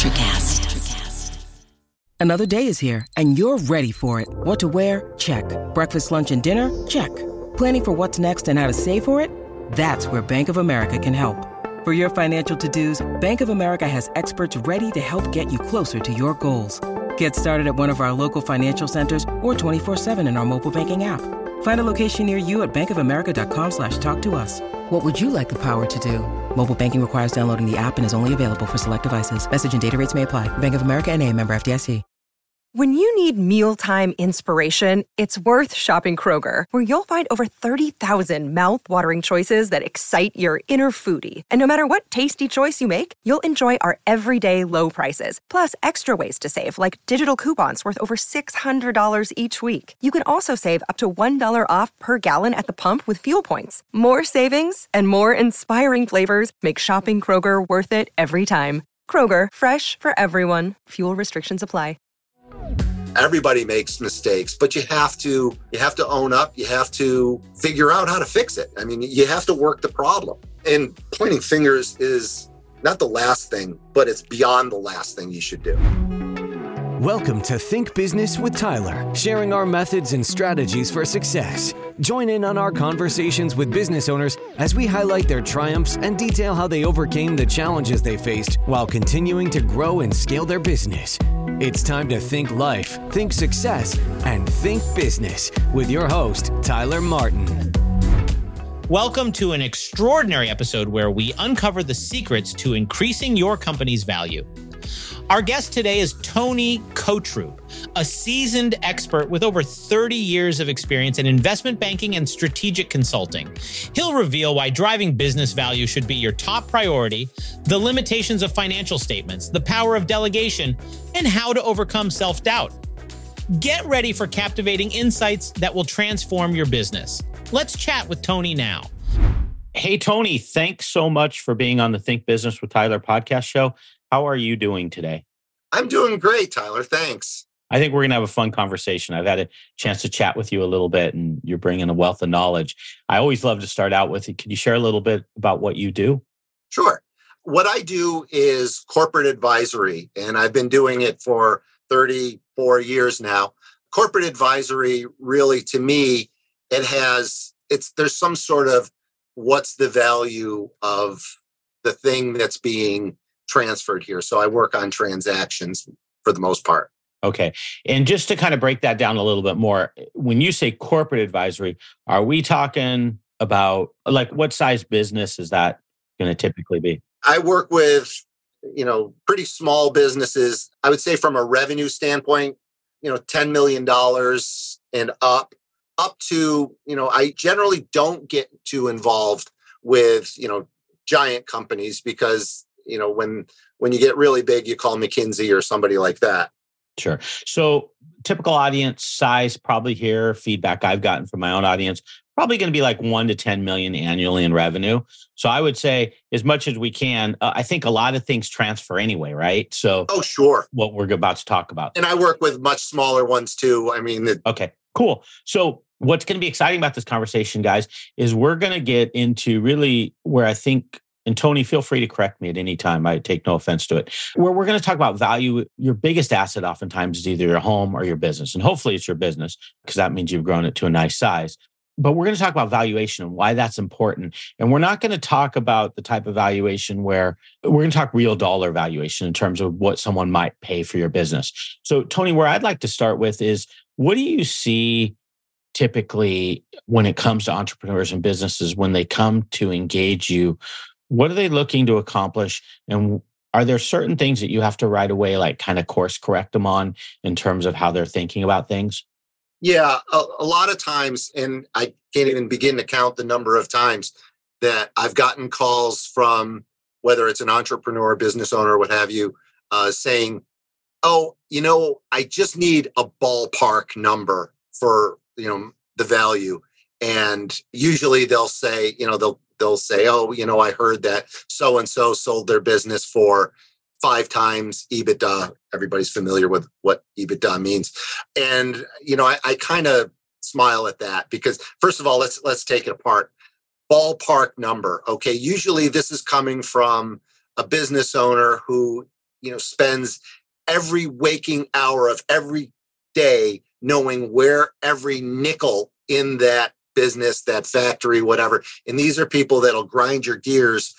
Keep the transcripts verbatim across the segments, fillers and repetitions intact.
NutraCast. Another day is here, and you're ready for it. What to wear? Check. Breakfast, lunch, and dinner? Check. Planning for what's next and how to save for it? That's where Bank of America can help. For your financial to-dos, Bank of America has experts ready to help get you closer to your goals. Get started at one of our local financial centers or twenty-four seven in our mobile banking app. Find a location near you at bankofamerica.com slash talk to us. What would you like the power to do? Mobile banking requires downloading the app and is only available for select devices. Message and data rates may apply. Bank of America N A, member F D I C. When you need mealtime inspiration, it's worth shopping Kroger, where you'll find over thirty thousand mouth-watering choices that excite your inner foodie. And no matter what tasty choice you make, you'll enjoy our everyday low prices, plus extra ways to save, like digital coupons worth over six hundred dollars each week. You can also save up to one dollar off per gallon at the pump with fuel points. More savings and more inspiring flavors make shopping Kroger worth it every time. Kroger, fresh for everyone. Fuel restrictions apply. Everybody makes mistakes, but you have to you have to own up. You have to figure out how to fix it. I mean, you have to work the problem. And pointing fingers is not the last thing, but it's beyond the last thing you should do. Welcome to Think Business with Tyler, sharing our methods and strategies for success. Join in on our conversations with business owners as we highlight their triumphs and detail how they overcame the challenges they faced while continuing to grow and scale their business. It's time to think life, think success, and think business with your host, Tyler Martin. Welcome to an extraordinary episode where we uncover the secrets to increasing your company's value. Our guest today is Tony Cotrube, a seasoned expert with over thirty years of experience in investment banking and strategic consulting. He'll reveal why driving business value should be your top priority, the limitations of financial statements, the power of delegation, and how to overcome self-doubt. Get ready for captivating insights that will transform your business. Let's chat with Tony now. Hey, Tony, thanks so much for being on the Think Business with Tyler podcast show. How are you doing today? I'm doing great, Tyler. Thanks. I think we're going to have a fun conversation. I've had a chance to chat with you a little bit, and you're bringing a wealth of knowledge. I always love to start out with, can you share a little bit about what you do? Sure. What I do is corporate advisory, and I've been doing it for thirty-four years now. Corporate advisory, really, to me, it has, it's, there's some sort of what's the value of the thing that's being transferred here. So I work on transactions for the most part. Okay. And just to kind of break that down a little bit more, when you say corporate advisory, are we talking about like what size business is that going to typically be? I work with, you know, pretty small businesses. I would say from a revenue standpoint, you know, ten million dollars and up, up to, you know, I generally don't get too involved with, you know, giant companies because you know, when when you get really big, you call McKinsey or somebody like that. Sure. So typical audience size, probably here, feedback I've gotten from my own audience, probably going to be like one to ten million annually in revenue. So I would say as much as we can, uh, I think a lot of things transfer anyway, right? So oh, sure. What we're about to talk about. And I work with much smaller ones too. I mean, it- okay, cool. So what's going to be exciting about this conversation, guys, is we're going to get into really where I think, and Tony, feel free to correct me at any time. I take no offense to it. Where we're going to talk about value. Your biggest asset oftentimes is either your home or your business. And hopefully it's your business because that means you've grown it to a nice size. But we're going to talk about valuation and why that's important. And we're not going to talk about the type of valuation where we're going to talk real dollar valuation in terms of what someone might pay for your business. So Tony, where I'd like to start with is, what do you see typically when it comes to entrepreneurs and businesses when they come to engage you? What are they looking to accomplish? And are there certain things that you have to right away, like kind of course correct them on in terms of how they're thinking about things? Yeah, a, a lot of times, and I can't even begin to count the number of times that I've gotten calls from, whether it's an entrepreneur, business owner, what have you, uh, saying, oh, you know, I just need a ballpark number for, you know, the value. And usually they'll say, you know, they'll They'll say, oh, you know, I heard that so-and-so sold their business for five times EBITDA. Everybody's familiar with what EBITDA means. And, you know, I, I kind of smile at that because, first of all, let's let's take it apart. Ballpark number. Okay, usually this is coming from a business owner who you know, spends every waking hour of every day knowing where every nickel in that business, that factory, whatever. And these are people that'll grind your gears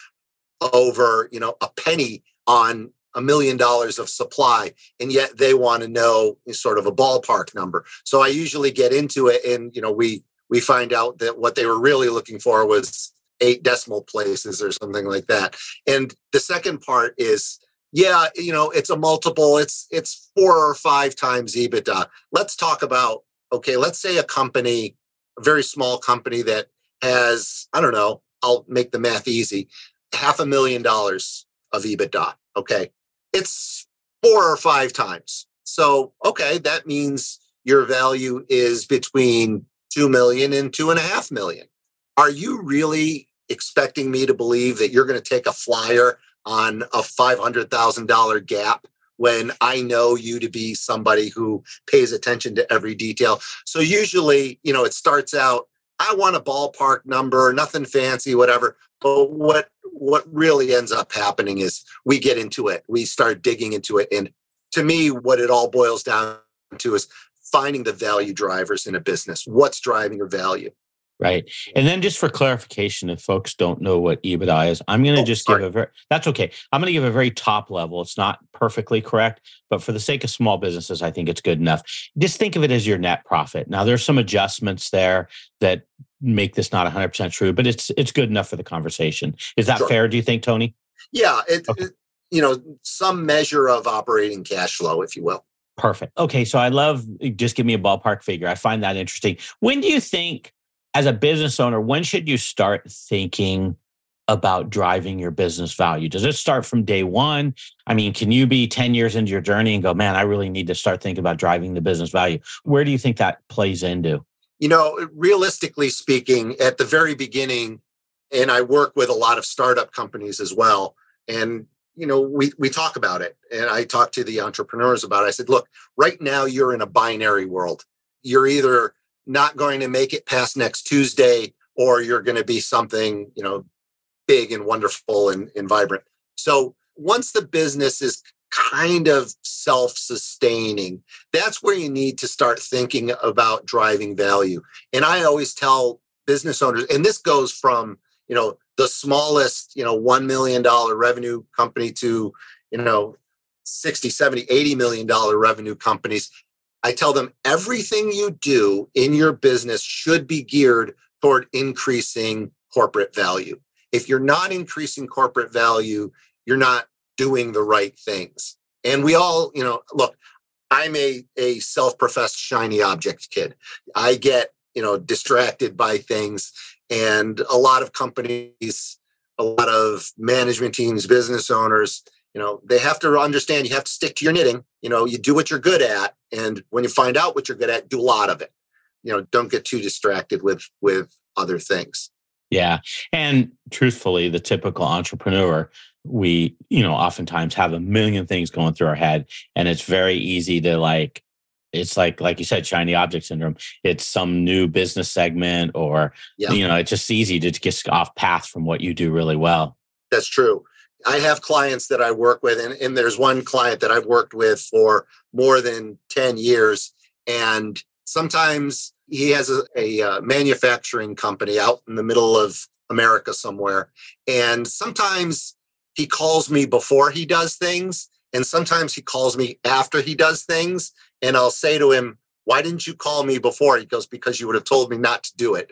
over, you know, a penny on a million dollars of supply. And yet they want to know sort of a ballpark number. So I usually get into it and, you know, we, we find out that what they were really looking for was eight decimal places or something like that. And the second part is, yeah, you know, it's a multiple, it's, it's four or five times EBITDA. Let's talk about, okay, let's say a company, a very small company that has, I don't know, I'll make the math easy, half a million dollars of EBITDA. Okay. It's four or five times. So, okay, that means your value is between two million and two and a half million. Are you really expecting me to believe that you're going to take a flyer on a five hundred thousand dollars gap when I know you to be somebody who pays attention to every detail? So usually, you know, it starts out, I want a ballpark number, nothing fancy, whatever. But what what really ends up happening is we get into it. We start digging into it. And to me, what it all boils down to is finding the value drivers in a business. What's driving your value? Right. And then just for clarification, if folks don't know what EBITDA is, I'm going to oh, just sorry. give a very, that's okay. I'm going to give a very top level. It's not perfectly correct, but for the sake of small businesses, I think it's good enough. Just think of it as your net profit. Now there's some adjustments there that make this not one hundred percent true, but it's it's good enough for the conversation. Is that sure. fair, do you think, Tony? Yeah. It, okay. it, you know, some measure of operating cash flow, if you will. Perfect. Okay. So I love, just give me a ballpark figure. I find that interesting. When do you think, as a business owner, when should you start thinking about driving your business value? Does it start from day one? I mean, can you be ten years into your journey and go, man, I really need to start thinking about driving the business value? Where do you think that plays into? You know, realistically speaking, at the very beginning, and I work with a lot of startup companies as well, and you know, we we talk about it, and I talk to the entrepreneurs about it. I said, look, right now you're in a binary world. You're either not going to make it past next Tuesday, or you're going to be something, you know, big and wonderful and, and vibrant. So once the business is kind of self-sustaining, that's where you need to start thinking about driving value. And I always tell business owners, and this goes from, you know, the smallest, you know, one million dollars revenue company to, you know, sixty, seventy, eighty million dollars revenue companies. I tell them everything you do in your business should be geared toward increasing corporate value. If you're not increasing corporate value, you're not doing the right things. And we all, you know, look, I'm a, a self-professed shiny object kid. I get, you know, distracted by things. And a lot of companies, a lot of management teams, business owners, you know, they have to understand you have to stick to your knitting. You know, you do what you're good at. And when you find out what you're good at, do a lot of it. You know, don't get too distracted with, with other things. Yeah. And truthfully, the typical entrepreneur, we, you know, oftentimes have a million things going through our head. And it's very easy to like, it's like, like you said, shiny object syndrome. It's some new business segment or, yeah. you know, it's just easy to get off path from what you do really well. That's true. I have clients that I work with, and, and there's one client that I've worked with for more than ten years. And sometimes he has a, a, a manufacturing company out in the middle of America somewhere. And sometimes he calls me before he does things. And sometimes he calls me after he does things. And I'll say to him, why didn't you call me before? He goes, because you would have told me not to do it.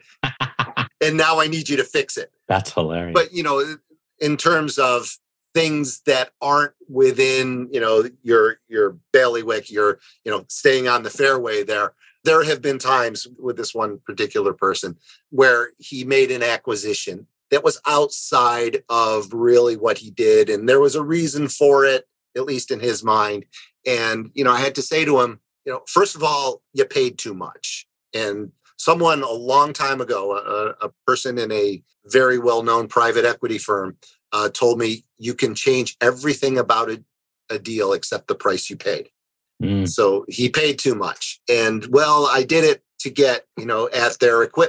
And now I need you to fix it. That's hilarious. But, you know, in terms of things that aren't within, you know, your your bailiwick, your, you know, staying on the fairway there, there have been times with this one particular person where he made an acquisition that was outside of really what he did. And there was a reason for it, at least in his mind. And, you know, I had to say to him, you know, first of all, you paid too much. And someone a long time ago, a, a person in a very well-known private equity firm uh, told me, you can change everything about a, a deal except the price you paid. Mm. So he paid too much. And, well, I did it to get, you know, at their equipment.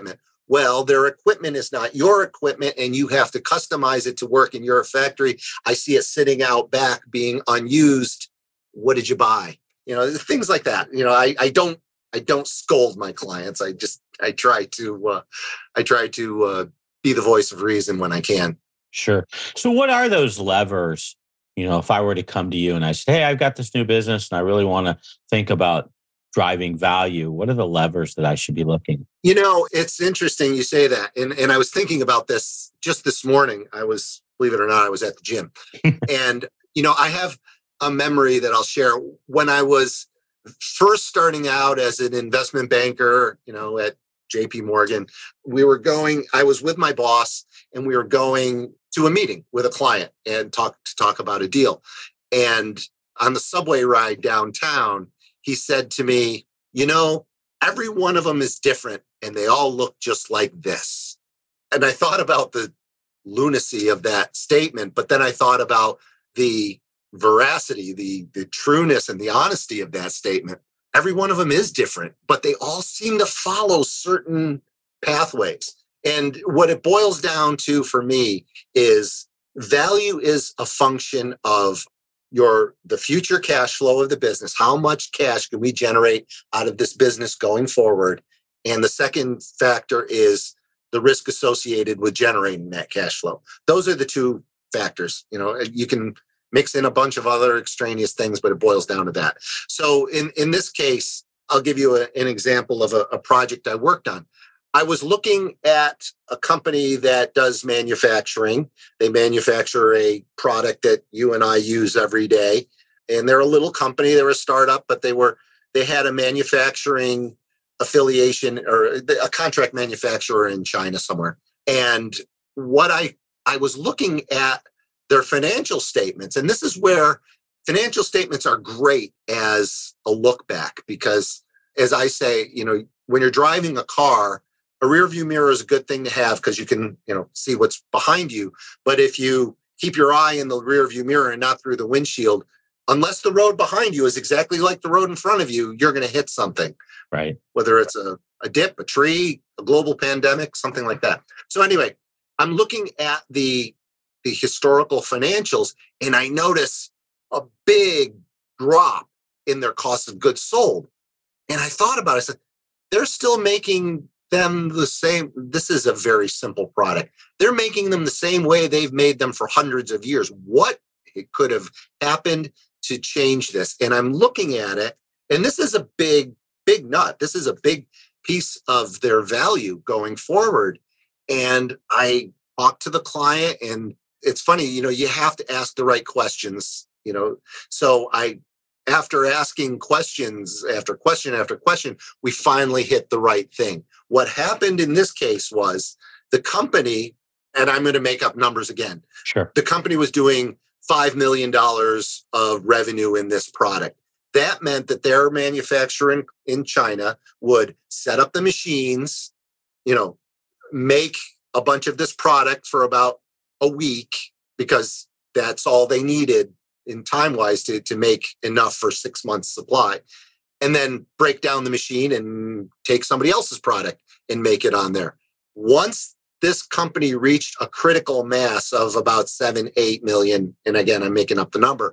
Well, their equipment is not your equipment and you have to customize it to work in your factory. I see it sitting out back being unused. What did you buy? You know, things like that. You know, I, I don't I don't scold my clients. I just I try to uh, I try to uh, be the voice of reason when I can. Sure. So what are those levers? You know, if I were to come to you and I said, hey, I've got this new business and I really want to think about driving value, what are the levers that I should be looking? You know, it's interesting you say that. And, and I was thinking about this just this morning. I was, believe it or not, I was at the gym. And, you know, I have a memory that I'll share. When I was first starting out as an investment banker, you know, at J P Morgan, we were going, I was with my boss and we were going to a meeting with a client and talk to talk about a deal. And on the subway ride downtown, he said to me, you know, every one of them is different and they all look just like this. And I thought about the lunacy of that statement, but then I thought about the veracity, the, the trueness and the honesty of that statement. Every one of them is different, but they all seem to follow certain pathways. And what it boils down to for me is value is a function of your the future cash flow of the business. How much cash can we generate out of this business going forward? And the second factor is the risk associated with generating that cash flow. Those are the two factors. You know, you can mix in a bunch of other extraneous things, but it boils down to that. So in, in this case, I'll give you a, an example of a, a project I worked on. I was looking at a company that does manufacturing. They manufacture a product that you and I use every day. And they're a little company. They're a startup, but they were they had a manufacturing affiliation or a contract manufacturer in China somewhere. And what I I was looking at their financial statements, and this is where financial statements are great as a look back, because as I say, you know, when you're driving a car, a rear view mirror is a good thing to have because you can, you know, see what's behind you. But if you keep your eye in the rear view mirror and not through the windshield, unless the road behind you is exactly like the road in front of you, you're going to hit something. Right. Whether it's a, a dip, a tree, a global pandemic, something like that. So anyway, I'm looking at the, the historical financials and I notice a big drop in their cost of goods sold. And I thought about it. I said, they're still making them the same. This is a very simple product. They're making them the same way they've made them for hundreds of years. What it could have happened to change this? And I'm looking at it, and this is a big, big nut. This is a big piece of their value going forward. And I talked to the client, and it's funny, you know, you have to ask the right questions, you know. So I After asking questions, after question after question, we finally hit the right thing. What happened in this case was the company, and I'm going to make up numbers again. Sure. The company was doing five million dollars of revenue in this product. That meant that their manufacturer in, in China would set up the machines, you know, make a bunch of this product for about a week because that's all they needed in time-wise to, to make enough for six months supply, and then break down the machine and take somebody else's product and make it on there. Once this company reached a critical mass of about seven, eight million, and again, I'm making up the number,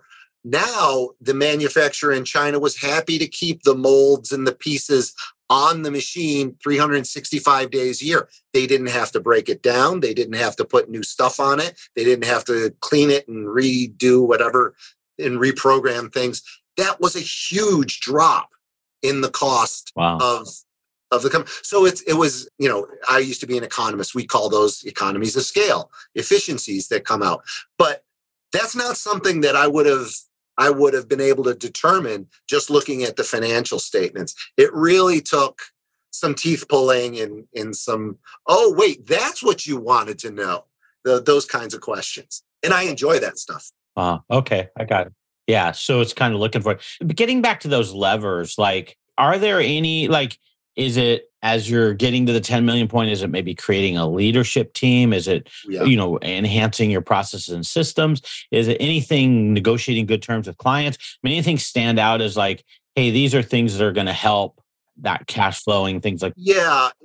now the manufacturer in China was happy to keep the molds and the pieces on the machine three hundred sixty-five days a year. They didn't have to break it down. They didn't have to put new stuff on it. They didn't have to clean it and redo whatever and reprogram things. That was a huge drop in the cost wow. of of the company. So it's it was, you know, I used to be an economist. We call those economies of scale, efficiencies that come out. But that's not something that I would have I would have been able to determine just looking at the financial statements. It really took some teeth pulling and, and some, oh, wait, that's what you wanted to know, the, those kinds of questions. And I enjoy that stuff. Uh, okay, I got it. Yeah, so it's kind of looking for it. But getting back to those levers, like, are there any, like, is it as you're getting to the ten million point, is it maybe creating a leadership team? Is it, yeah. you know, enhancing your processes and systems? Is it anything negotiating good terms with clients? I mean, anything stand out as like, hey, these are things that are going to help that cash flowing, things like Yeah, it's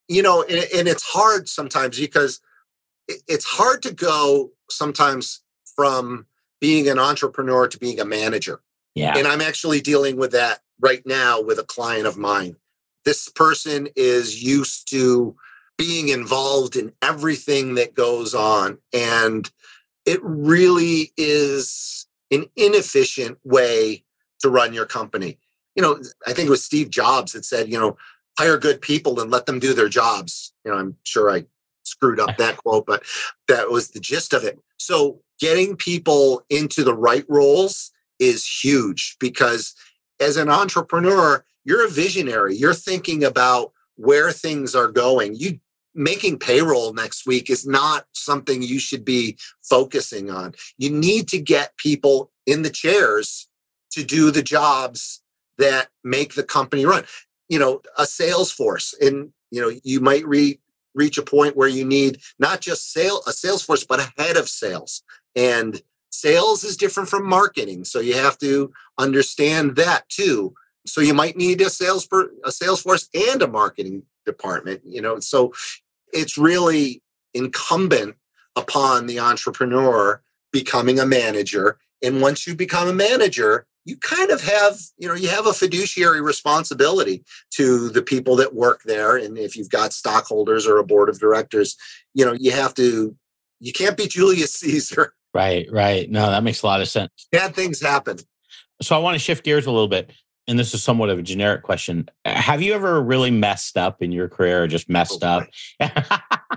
you know, and, and it's hard sometimes because it, it's hard to go sometimes from being an entrepreneur to being a manager. Yeah. And I'm actually dealing with that right now with a client of mine. This person is used to being involved in everything that goes on. And it really is an inefficient way to run your company. You know, I think it was Steve Jobs that said, you know, hire good people and let them do their jobs. You know, I'm sure I screwed up that quote, but that was the gist of it. So getting people into the right roles is huge because as an entrepreneur, you're a visionary. You're thinking about where things are going. You making payroll next week is not something you should be focusing on. You need to get people in the chairs to do the jobs that make the company run. You know, a sales force, and you know, you might re- reach a point where you need not just sale a sales force, but a head of sales. And sales is different from marketing, so you have to understand that too. So you might need a sales per, a sales force and a marketing department. You know, so it's really incumbent upon the entrepreneur becoming a manager. And once you become a manager, you kind of have, you know, you have a fiduciary responsibility to the people that work there. And if you've got stockholders or a board of directors, you know, you have to, you can't be Julius Caesar. Right, right. No, that makes a lot of sense. Bad things happen. So I want to shift gears a little bit. And this is somewhat of a generic question. Have you ever really messed up in your career or just messed Oh, up?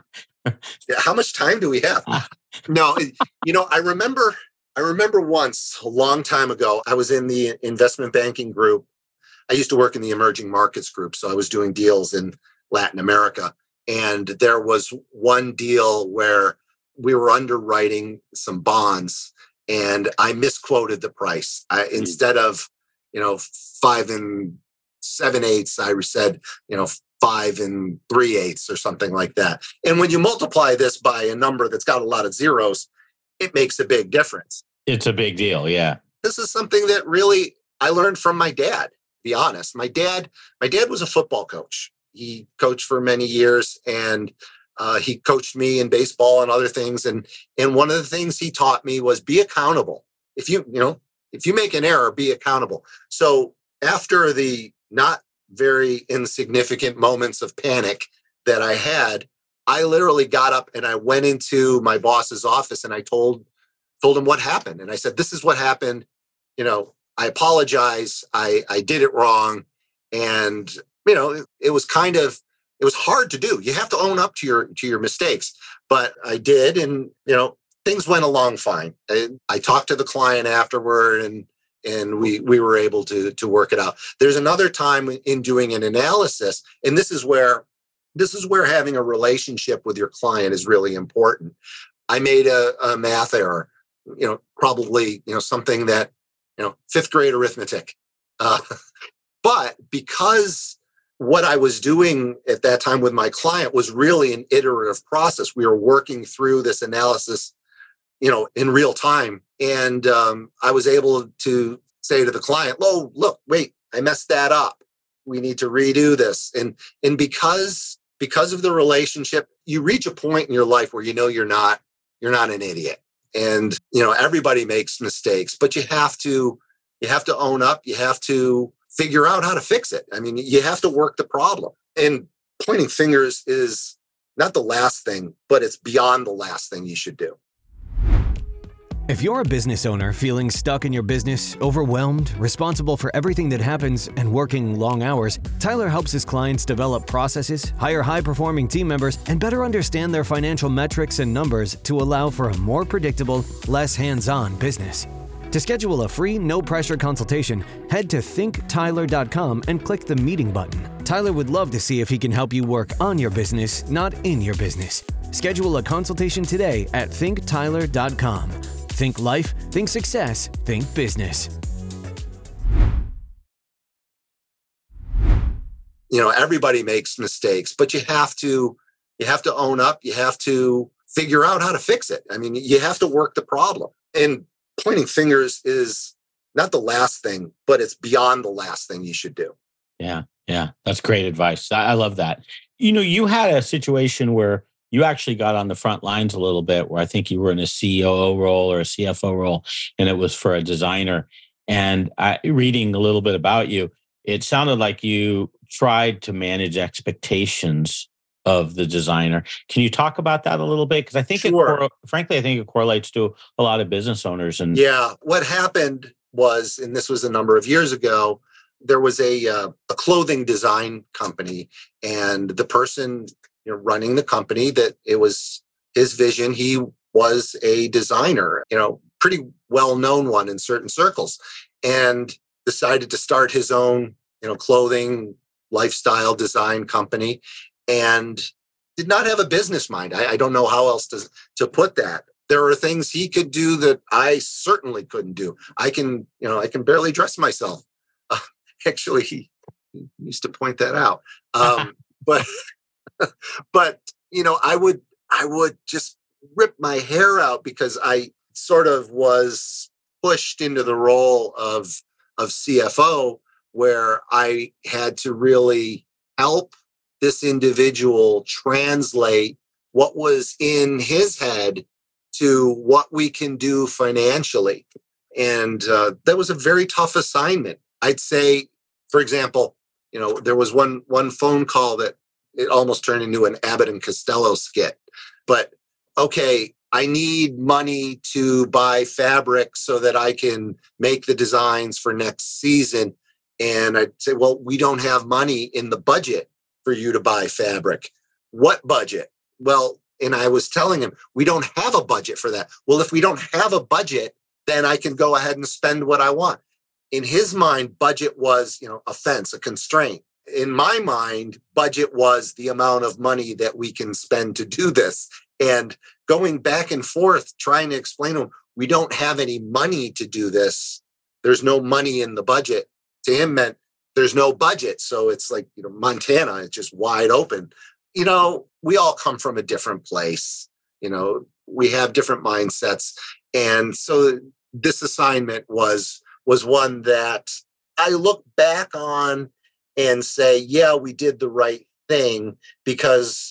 How much time do we have? No, you know, I remember, I remember once a long time ago, I was in the investment banking group. I used to work in the emerging markets group. So I was doing deals in Latin America. And there was one deal where we were underwriting some bonds and I misquoted the price. I, mm. Instead of, you know, five and seven eighths, I said, you know, five and three eighths or something like that. And when you multiply this by a number that's got a lot of zeros, it makes a big difference. It's a big deal. Yeah. This is something that really I learned from my dad, to be honest. My dad, my dad was a football coach. He coached for many years and uh, he coached me in baseball and other things. And, and one of the things he taught me was be accountable. If you, you know, if you make an error, be accountable. So after the not very insignificant moments of panic that I had, I literally got up and I went into my boss's office and I told, told him what happened. And I said, this is what happened. You know, I apologize. I, I did it wrong. And, you know, it, it was kind of, it was hard to do. You have to own up to your, to your mistakes, but I did. And, you know, things went along fine. I, I talked to the client afterward and, and we, we were able to, to work it out. There's another time in doing an analysis, and this is where, this is where having a relationship with your client is really important. I made a, a math error, you know, probably, you know, something that, you know, fifth grade arithmetic. Uh, but because what I was doing at that time with my client was really an iterative process, we were working through this analysis, you know, in real time. And um, I was able to say to the client, oh, look, wait, I messed that up. We need to redo this. And, and because, because of the relationship, you reach a point in your life where you know you're not, you're not an idiot. And, you know, everybody makes mistakes, but you have to, you have to own up. You have to figure out how to fix it. I mean, you have to work the problem. And pointing fingers is not the last thing, but it's beyond the last thing you should do. If you're a business owner feeling stuck in your business, overwhelmed, responsible for everything that happens, and working long hours, Tyler helps his clients develop processes, hire high-performing team members, and better understand their financial metrics and numbers to allow for a more predictable, less hands-on business. To schedule a free, no-pressure consultation, head to think tyler dot com and click the meeting button. Tyler would love to see if he can help you work on your business, not in your business. Schedule a consultation today at think tyler dot com. Think life, think success, think business. You know, everybody makes mistakes, but you have to, you have to own up. You have to figure out how to fix it. I mean, you have to work the problem. And pointing fingers is not the last thing, but it's beyond the last thing you should do. Yeah, yeah, that's great advice. I, I love that. You know, you had a situation where you actually got on the front lines a little bit, where I think you were in a C O O role or a C F O role, and it was for a designer. And I, reading a little bit about you, it sounded like you tried to manage expectations of the designer. Can you talk about that a little bit? Because I think, Sure. it, frankly, I think it correlates to a lot of business owners. And Yeah, what happened was, and this was a number of years ago, there was a uh, a clothing design company, and the person, you know, running the company, that it was his vision. He was a designer, you know, pretty well known one in certain circles, and decided to start his own, you know, clothing lifestyle design company, and did not have a business mind. I, I don't know how else to to put that. There are things he could do that I certainly couldn't do. I can, you know, I can barely dress myself. Uh, actually, he, he used to point that out. Um, but, but you know, I would, I would just rip my hair out because I sort of was pushed into the role of of C F O, where I had to really help this individual translate what was in his head to what we can do financially. And uh, that was a very tough assignment. I'd say, for example, you know, there was one one phone call that it almost turned into an Abbott and Costello skit. But okay, I need money to buy fabric so that I can make the designs for next season. And I'd say, well, we don't have money in the budget for you to buy fabric. What budget? Well, and I was telling him, we don't have a budget for that. Well, if we don't have a budget, then I can go ahead and spend what I want. In his mind, budget was, you know, a fence, a constraint. In my mind, budget was the amount of money that we can spend to do this. And going back and forth, trying to explain to him, we don't have any money to do this. There's no money in the budget. To him meant there's no budget. So it's like, you know, Montana, it's just wide open. You know, we all come from a different place. You know, we have different mindsets. And so this assignment was, was one that I look back on and say, yeah, we did the right thing, because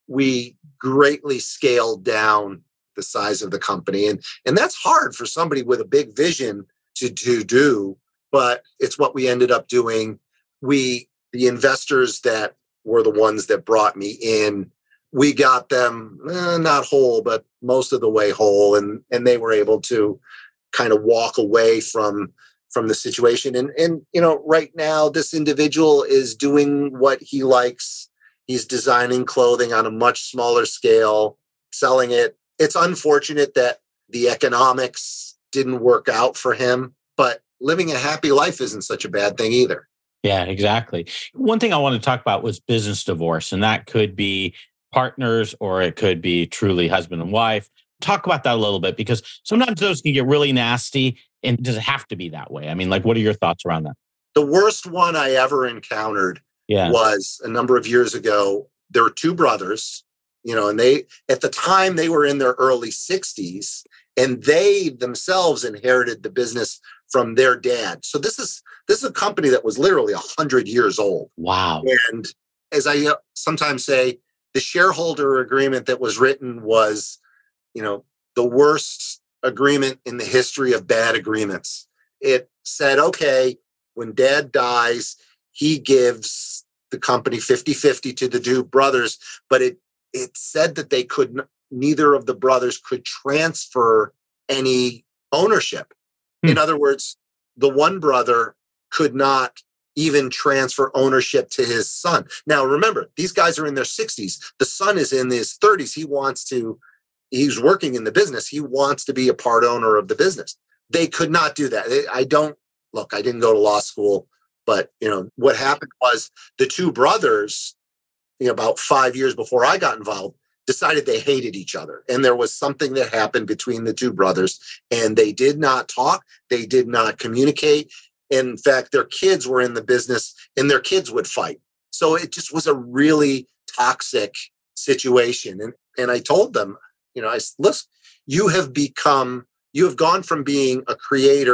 we greatly scaled down the size of the company. And, and that's hard for somebody with a big vision to, to do, but it's what we ended up doing. We, the investors that were the ones that brought me in, we got them eh, not whole, but most of the way whole. And, and they were able to kind of walk away from, from the situation. And, and, you know, right now, this individual is doing what he likes. He's designing clothing on a much smaller scale, selling it. It's unfortunate that the economics didn't work out for him, but living a happy life isn't such a bad thing either. Yeah, exactly. One thing I want to talk about was business divorce, and that could be partners or it could be truly husband and wife. Talk about that a little bit, because sometimes those can get really nasty. And does it have to be that way? I mean, like, what are your thoughts around that? The worst one I ever encountered yeah. was a number of years ago. There were two brothers, you know, and they, at the time, they were in their early sixties, and they themselves inherited the business from their dad. So this is this is a company that was literally a hundred years old. Wow. And as I sometimes say, the shareholder agreement that was written was, you know, the worst agreement in the history of bad agreements. It said, okay, when dad dies, he gives the company fifty-fifty to the two brothers, but it it said that they could neither of the brothers could transfer any ownership. Hmm. In other words, the one brother could not even transfer ownership to his son. Now, remember, these guys are in their sixties. The son is in his thirties. He wants to, he's working in the business. He wants to be a part owner of the business. They could not do that. I don't, look, I didn't go to law school, but, you know, what happened was the two brothers, you know, about five years before I got involved, decided they hated each other. And there was something that happened between the two brothers, and they did not talk. They did not communicate. In fact, their kids were in the business and their kids would fight. So it just was a really toxic situation. And, and I told them, you know, I said, listen, you have become, you have gone from being a creator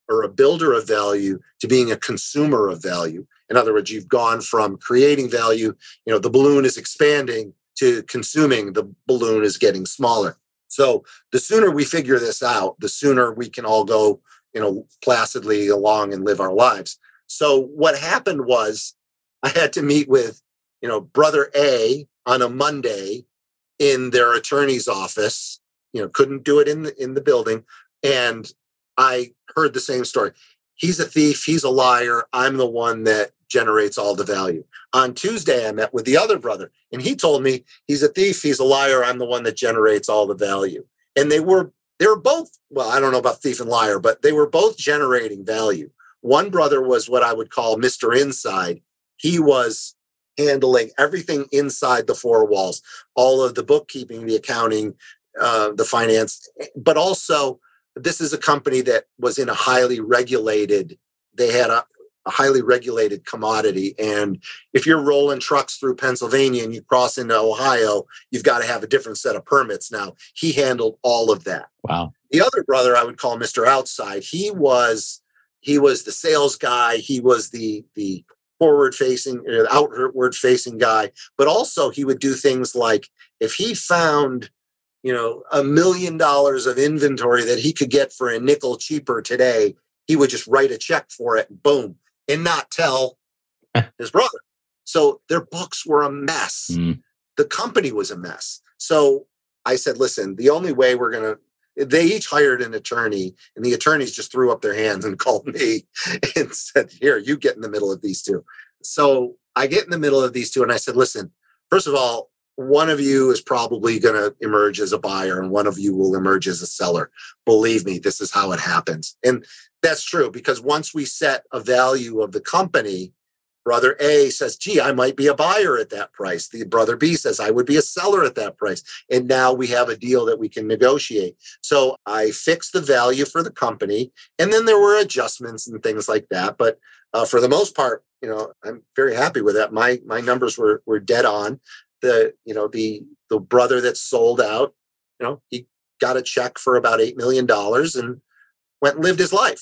or a builder of value to being a consumer of value. In other words, you've gone from creating value, you know, the balloon is expanding, to consuming, the balloon is getting smaller. So the sooner we figure this out, the sooner we can all go, you know, placidly along and live our lives. So what happened was I had to meet with, you know, brother A on a Monday in their attorney's office, you know, couldn't do it in the, in the building. And I heard the same story. He's a thief. He's a liar. I'm the one that generates all the value. On Tuesday, I met with the other brother, and he told me he's a thief. He's a liar. I'm the one that generates all the value. And they were, they were both, well, I don't know about thief and liar, but they were both generating value. One brother was what I would call Mister Inside. He was handling everything inside the four walls, all of the bookkeeping, the accounting, uh, the finance, but also this is a company that was in a highly regulated, they had a, a highly regulated commodity. And if you're rolling trucks through Pennsylvania and you cross into Ohio, you've got to have a different set of permits. Now, he handled all of that. Wow. The other brother I would call Mister Outside. He was, he was the sales guy. He was the, the forward facing, uh, outward facing guy, but also he would do things like if he found, you know, a million dollars of inventory that he could get for a nickel cheaper today, he would just write a check for it, boom, and not tell his brother. So their books were a mess. Mm. The company was a mess. So I said, listen, the only way we're going to, they each hired an attorney, and the attorneys just threw up their hands and called me and said, here, you get in the middle of these two. So I get in the middle of these two, and I said, listen, first of all, one of you is probably going to emerge as a buyer and one of you will emerge as a seller. Believe me, this is how it happens. And that's true, because once we set a value of the company, brother A says, gee, I might be a buyer at that price. The brother B says, I would be a seller at that price. And now we have a deal that we can negotiate. So I fixed the value for the company. And then there were adjustments and things like that. But uh, for the most part, you know, I'm very happy with that. My my numbers were were dead on. The, you know, the the brother that sold out, you know, he got a check for about eight million dollars and went and lived his life.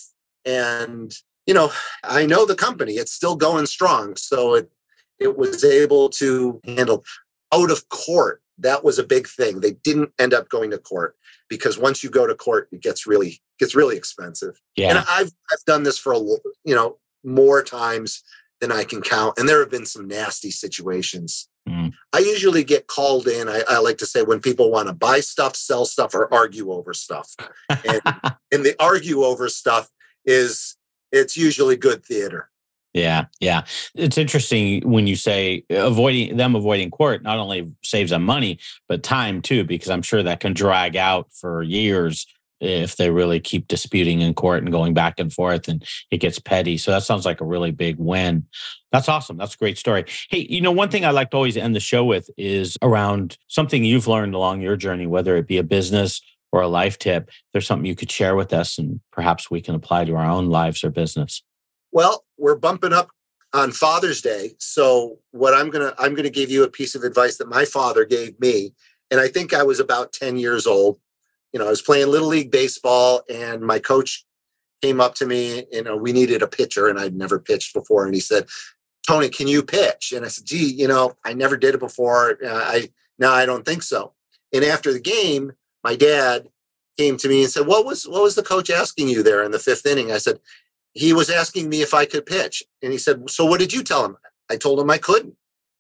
And, you know, I know the company, it's still going strong. So it it was able to handle out of court. That was a big thing. They didn't end up going to court, because once you go to court, it gets really gets really expensive. Yeah. And I've I've done this for a, you know, more times than I can count. And there have been some nasty situations. Mm. I usually get called in. I, I like to say when people want to buy stuff, sell stuff, or argue over stuff. And, and the argue over stuff is, it's usually good theater. Yeah. Yeah. It's interesting when you say avoiding them avoiding court not only saves them money, but time too, because I'm sure that can drag out for years if they really keep disputing in court and going back and forth, and it gets petty. So that sounds like a really big win. That's awesome. That's a great story. Hey, you know, one thing I like to always end the show with is around something you've learned along your journey, whether it be a business or a life tip. There's something you could share with us and perhaps we can apply to our own lives or business. Well, we're bumping up on Father's Day. So what I'm going to, I'm going to give you a piece of advice that my father gave me. And I think I was about ten years old. You know, I was playing Little League baseball and my coach came up to me, you know, we needed a pitcher and I'd never pitched before. And he said, Tony, can you pitch? And I said, gee, you know, I never did it before. Uh, I, no, I don't think so. And after the game, my dad came to me and said, what was, what was the coach asking you there in the fifth inning? I said, he was asking me if I could pitch. And he said, so what did you tell him? I told him I couldn't.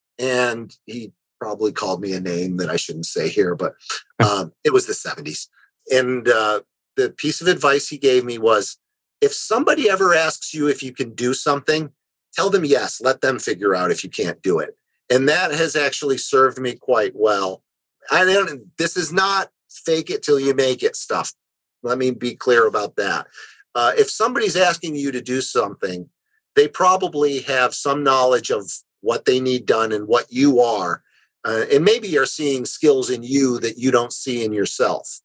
And he probably called me a name that I shouldn't say here, but um, it was the seventies. And uh, the piece of advice he gave me was, if somebody ever asks you if you can do something, tell them yes, let them figure out if you can't do it. And that has actually served me quite well. I don't, this is not fake it till you make it stuff. Let me be clear about that. Uh, if somebody's asking you to do something, they probably have some knowledge of what they need done and what you are. Uh, and maybe you're seeing skills in you that you don't see in yourself.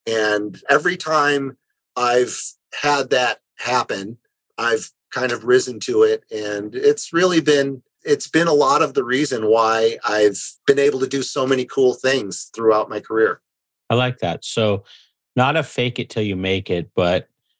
And every time I've had that happen, I've kind of risen to it. And it's really been, it's been a lot of the reason why I've been able to do so many cool things throughout my career. I like that. So not a fake it till you make it, but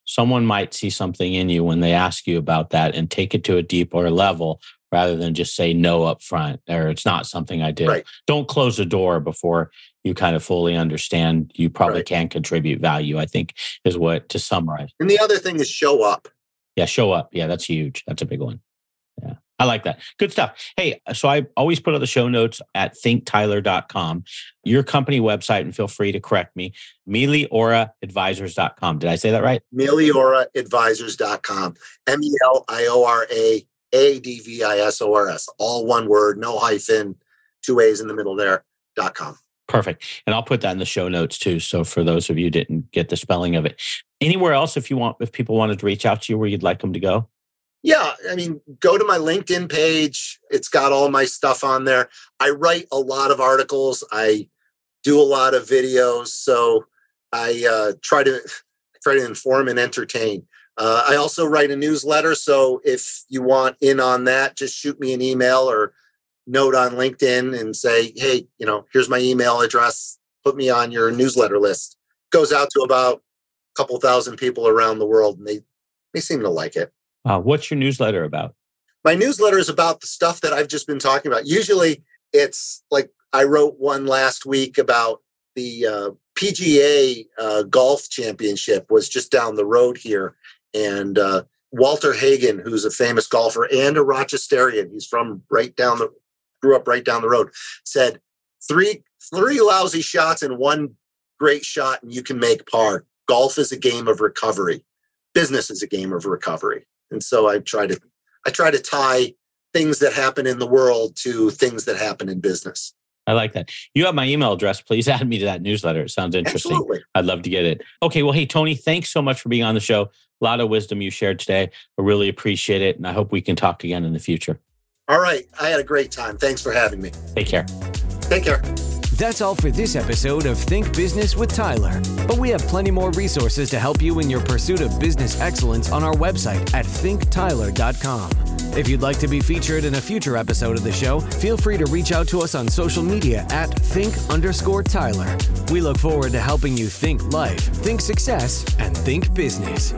someone might see something in you when they ask you about that and take it to a deeper level rather than just say no up front, or it's not something I do. Right. Don't close the door before you kind of fully understand you probably Right. can contribute value, I think is what, to summarize. And the other thing is show up. Yeah, show up. Yeah, that's huge. That's a big one. Yeah, I like that. Good stuff. Hey, so I always put out the show notes at think tyler dot com, your company website, and feel free to correct me, meliora advisors dot com. Did I say that right? meliora advisors dot com. M E L I O R A A D V I S O R S. All one word, no hyphen, two A's in the middle there, dot com. Perfect. And I'll put that in the show notes too. So for those of you who didn't get the spelling of it, anywhere else, if you want, if people wanted to reach out to you, where you'd like them to go? Yeah, I mean, go to my LinkedIn page. It's got all my stuff on there. I write a lot of articles. I do a lot of videos. So I uh, try to try to inform and entertain. Uh, I also write a newsletter. So if you want in on that, just shoot me an email or note on LinkedIn and say, hey, you know, here's my email address. Put me on your newsletter list. Goes out to about a couple thousand people around the world, and they, they seem to like it. Uh, what's your newsletter about? My newsletter is about the stuff that I've just been talking about. Usually it's like I wrote one last week about the uh, P G A uh, golf championship was just down the road here. And uh, Walter Hagen, who's a famous golfer and a Rochesterian, he's from right down the, grew up right down the road, said three, three lousy shots and one great shot and you can make par. Golf is a game of recovery. Business is a game of recovery. And so I try to I try to tie things that happen in the world to things that happen in business. I like that. You have my email address. Please add me to that newsletter. It sounds interesting. Absolutely. I'd love to get it. Okay. Well, hey, Tony, thanks so much for being on the show. A lot of wisdom you shared today. I really appreciate it. And I hope we can talk again in the future. All right. I had a great time. Thanks for having me. Take care. Take care. That's all for this episode of Think Business with Tyler. But we have plenty more resources to help you in your pursuit of business excellence on our website at think tyler dot com. If you'd like to be featured in a future episode of the show, feel free to reach out to us on social media at think underscore Tyler. We look forward to helping you think life, think success, and think business.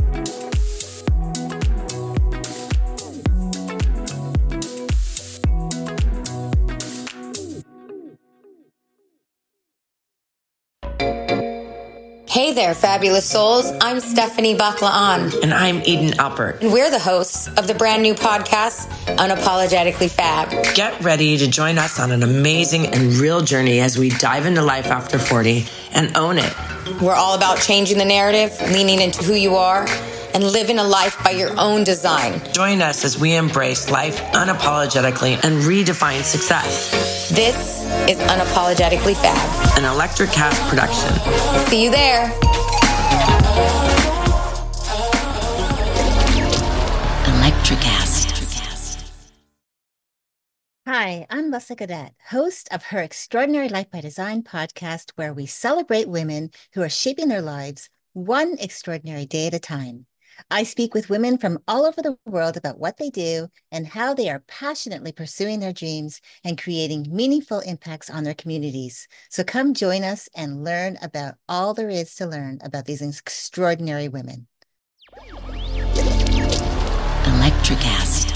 Hey there, fabulous souls. I'm Stephanie Baklaan. And I'm Eden Alpert. And we're the hosts of the brand new podcast, Unapologetically Fab. Get ready to join us on an amazing and real journey as we dive into life after forty and own it. We're all about changing the narrative, leaning into who you are, and living a life by your own design. Join us as we embrace life unapologetically and redefine success. This is Unapologetically Fab, an Electric Cast production. See you there. Electricast. Hi, I'm Melissa Gadet, host of her Extraordinary Life by Design podcast, where we celebrate women who are shaping their lives one extraordinary day at a time. I speak with women from all over the world about what they do and how they are passionately pursuing their dreams and creating meaningful impacts on their communities. So come join us and learn about all there is to learn about these extraordinary women. Electricast.